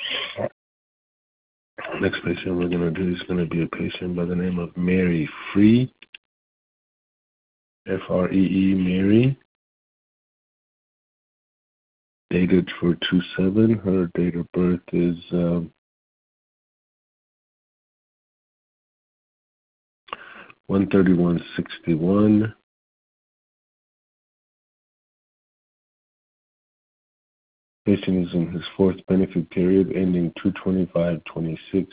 Next patient we're going to do is going to be a patient by the name of Mary Free, Free, Mary, dated for 2/7. Her date of birth is 1/31/61. Patient is in his fourth benefit period, ending 2/25/26.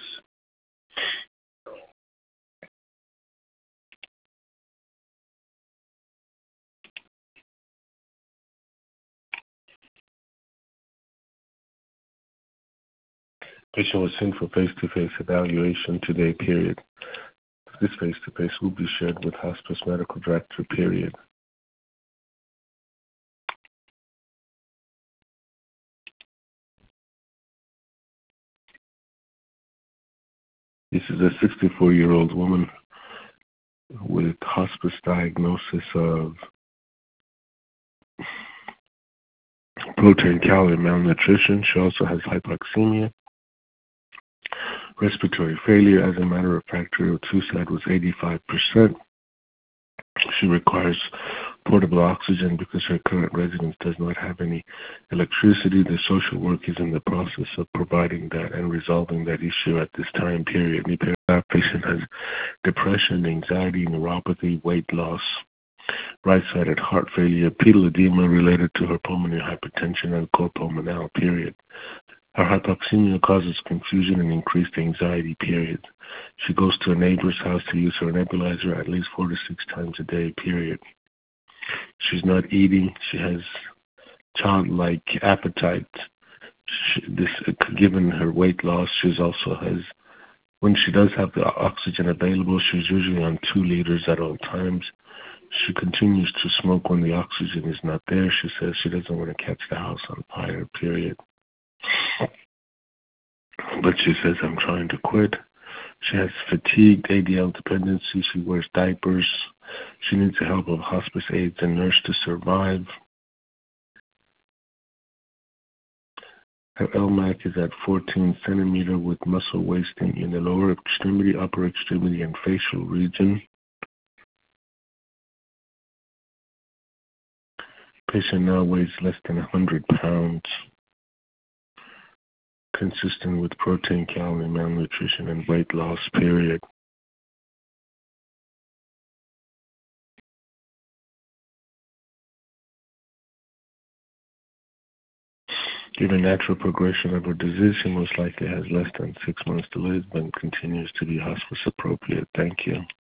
Patient was sent for face-to-face evaluation today, period. This face-to-face will be shared with hospice medical director, period. This is a 64-year-old woman with hospice diagnosis of protein calorie malnutrition. She also has hypoxemia, respiratory failure. As a matter of fact, her O2 was 85%. She requires portable oxygen because her current residence does not have any electricity. The social work is in the process of providing that and resolving that issue at this time period. The patient has depression, anxiety, neuropathy, weight loss, right-sided heart failure, pedal edema related to her pulmonary hypertension, and cor pulmonale, period. Her hypoxemia causes confusion and increased anxiety, period. She goes to a neighbor's house to use her nebulizer at least 4 to 6 times a day, period. She's not eating. She has childlike appetite. Given her weight loss, she also has, when she does have the oxygen available, she's usually on 2 liters at all times. She continues to smoke when the oxygen is not there. She says she doesn't want to catch the house on fire, period. But she says, I'm trying to quit. She has fatigue, ADL dependency. She wears diapers. She needs the help of hospice aides and nurse to survive. Her LMAC is at 14 centimeter with muscle wasting in the lower extremity, upper extremity, and facial region. Patient now weighs less than 100 pounds, consistent with protein, calorie malnutrition, and weight loss, period. Given natural progression of her disease, she most likely has less than 6 months to live, but continues to be hospice appropriate. Thank you.